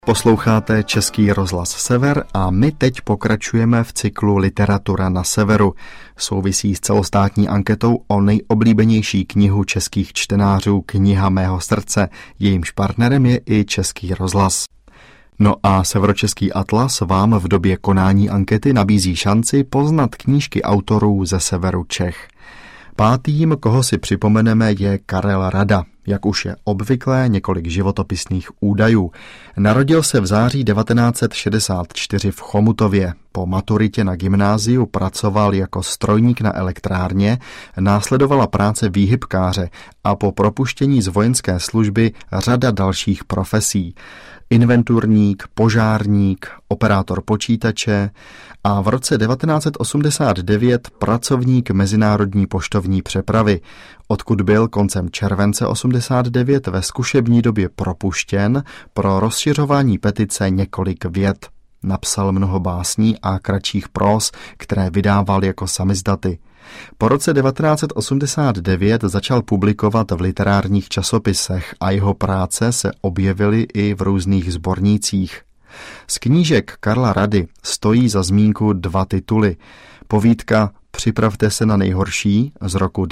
Posloucháte Český rozhlas Sever a my teď pokračujeme v cyklu Literatura na severu. Souvisí s celostátní anketou o nejoblíbenější knihu českých čtenářů Kniha mého srdce. Jejímž partnerem je i Český rozhlas. No a Severočeský atlas vám v době konání ankety nabízí šanci poznat knížky autorů ze severu Čech. Pátým, koho si připomeneme, je Karel Rada. Jak už je obvyklé, několik životopisných údajů. Narodil se v září 1964 v Chomutově. Po maturitě na gymnáziu pracoval jako strojník na elektrárně, následovala práce výhybkáře a po propuštění z vojenské služby řada dalších profesí. Inventurník, požárník, operátor počítače a v roce 1989 pracovník mezinárodní poštovní přepravy, odkud byl koncem července 89 ve zkušební době propuštěn pro rozšiřování petice Několik vět. Napsal mnoho básní a kratších próz, které vydával jako samizdaty. Po roce 1989 začal publikovat v literárních časopisech a jeho práce se objevily i v různých sbornících. Z knížek Karla Rady stojí za zmínku dva tituly. Povídka Připravte se na nejhorší z roku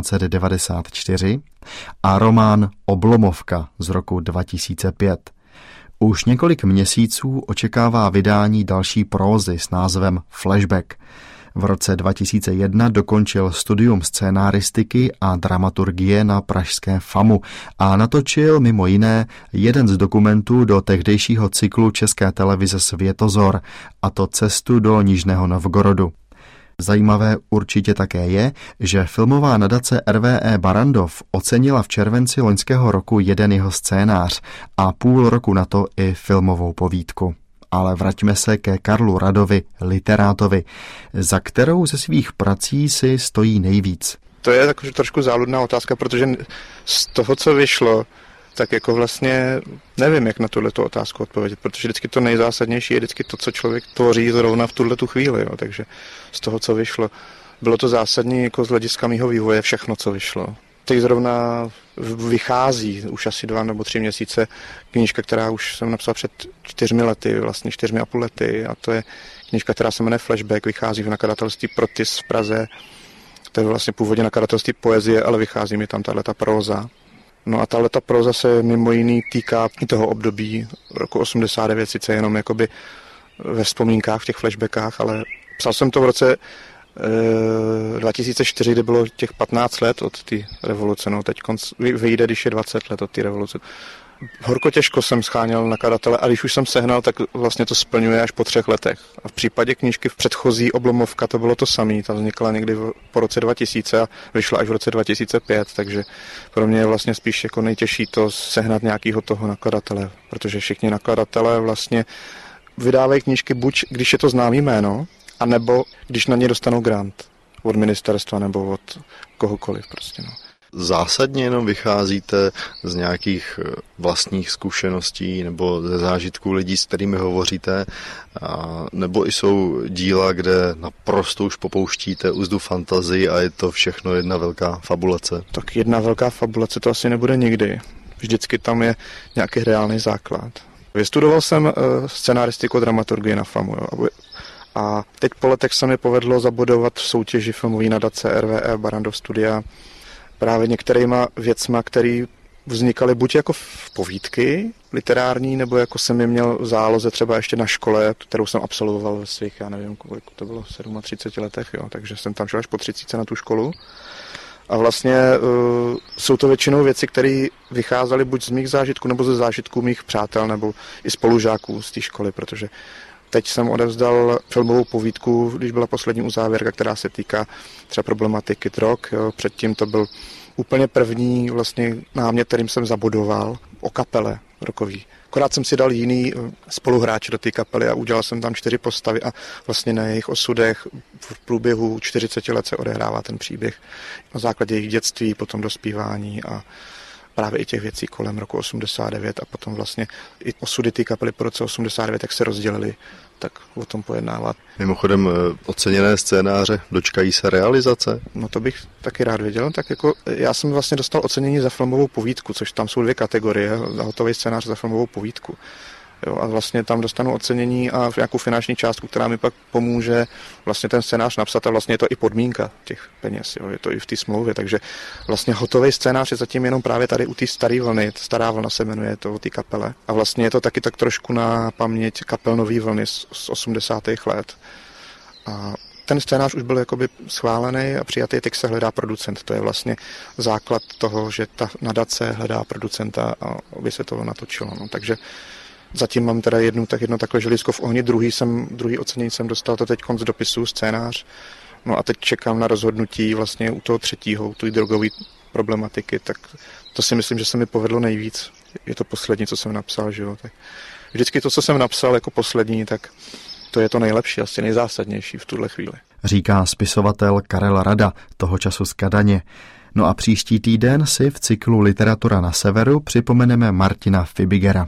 1994 a román Oblomovka z roku 2005. Už několik měsíců očekává vydání další prózy s názvem Flashback. V roce 2001 dokončil studium scénáristiky a dramaturgie na pražské FAMu a natočil mimo jiné jeden z dokumentů do tehdejšího cyklu České televize Světozor, a to Cestu do Nižného Novgorodu. Zajímavé určitě také je, že filmová nadace RWE Barrandov ocenila v červenci loňského roku jeden jeho scénář a půl roku na to i filmovou povídku. Ale vraťme se ke Karlu Radovi, literátovi, za kterou ze svých prací si stojí nejvíc. To je taková trošku záludná otázka, protože z toho, co vyšlo, tak jako vlastně nevím, jak na tuhletu otázku odpovědět, protože vždycky to nejzásadnější je vždycky to, co člověk tvoří zrovna v tuhletu chvíli. Jo. Takže z toho, co vyšlo, bylo to zásadní jako z hlediska mýho vývoje všechno, co vyšlo. Teď zrovna vychází už asi 2 nebo 3 měsíce knížka, která už jsem napsal před 4 lety, vlastně 4,5 lety, a to je knížka, která se jmenuje Flashback, vychází v nakladatelství Protis v Praze. To je vlastně původně nakladatelství poezie, ale vychází mi tam tahleta próza. No a tahleta próza se mimo jiný týká i toho období roku 89, sice jenom jakoby ve vzpomínkách, v těch flashbackách, ale psal jsem to v roce 2004, kdy bylo těch 15 let od té revoluce, no teď vyjde, když je 20 let od té revoluce. Horko těžko jsem scháněl nakladatele a když už jsem sehnal, tak vlastně to splňuje až po 3 letech. A v případě knížky v předchozí Oblomovka to bylo to samé, ta vznikla někdy po roce 2000 a vyšla až v roce 2005, takže pro mě je vlastně spíš jako nejtěžší to sehnat nějakého toho nakladatele, protože všichni nakladatelé vlastně vydávají knížky buď, když je to známý jméno, anebo když na ně dostanou grant od ministerstva nebo od kohokoliv prostě, no. Zásadně jenom vycházíte z nějakých vlastních zkušeností nebo ze zážitků lidí, s kterými hovoříte, nebo i jsou díla, kde naprosto už popouštíte úzdu fantazii a je to všechno jedna velká fabulace? Tak jedna velká fabulace to asi nebude nikdy. Vždycky tam je nějaký reálný základ. Vystudoval jsem scenaristiku a dramaturgii na FAMu, jo. A teď po letech se mi povedlo zabudovat v soutěži filmové nadace RWE Barrandov Studia právě některýma věcma, které vznikaly buď jako v povídky literární, nebo jako jsem je měl v záloze třeba ještě na škole, kterou jsem absolvoval ve svých, já nevím, kolik to bylo, 37 letech, jo, takže jsem tam šel až po 30 na tu školu. A vlastně jsou to většinou věci, které vycházely buď z mých zážitků, nebo ze zážitků mých přátel, nebo i spolužáků z té školy, protože teď jsem odevzdal filmovou povídku, když byla poslední uzávěrka, která se týká třeba problematiky drog. Jo. Předtím to byl úplně první vlastně námět, kterým jsem zabudoval o kapele rockový. Akorát jsem si dal jiný spoluhráč do té kapely a udělal jsem tam 4 postavy a vlastně na jejich osudech v průběhu 40 let se odehrává ten příběh. Na základě jejich dětství, potom dospívání a právě i těch věcí kolem roku 89 a potom vlastně i osudy té kapely po roce 89, jak se rozdělili, tak o tom pojednávat. Mimochodem oceněné scénáře dočkají se realizace? No to bych taky rád věděl. Tak jako já jsem vlastně dostal ocenění za filmovou povídku, což tam jsou 2 kategorie, za hotový scénář za filmovou povídku. Jo, a vlastně tam dostanu ocenění a nějakou finanční částku, která mi pak pomůže vlastně ten scénář napsat a vlastně je to i podmínka těch peněz, jo, je to i v té smlouvě, takže vlastně hotový scénář je zatím jenom právě tady u té staré vlny, Stará vlna se jmenuje to o té kapele a vlastně je to taky tak trošku na paměť kapel Nový vlny z 80. let. A ten scénář už byl jakoby schválený a přijatý, teď se hledá producent. To je vlastně základ toho, že ta nadace hledá producenta, aby se to natočilo. No. Takže zatím mám teda jedno takové želízko v ohni, druhý ocenění jsem dostal to teď z dopisu, scénář. No a teď čekám na rozhodnutí vlastně u toho třetího, tu drogové problematiky, tak to si myslím, že se mi povedlo nejvíc. Je to poslední, co jsem napsal, že jo. Tak vždycky to, co jsem napsal jako poslední, tak to je to nejlepší, asi nejzásadnější v tuhle chvíli. Říká spisovatel Karel Rada, toho času z Kadaně. No a příští týden si v cyklu Literatura na severu připomeneme Martina Fibigera.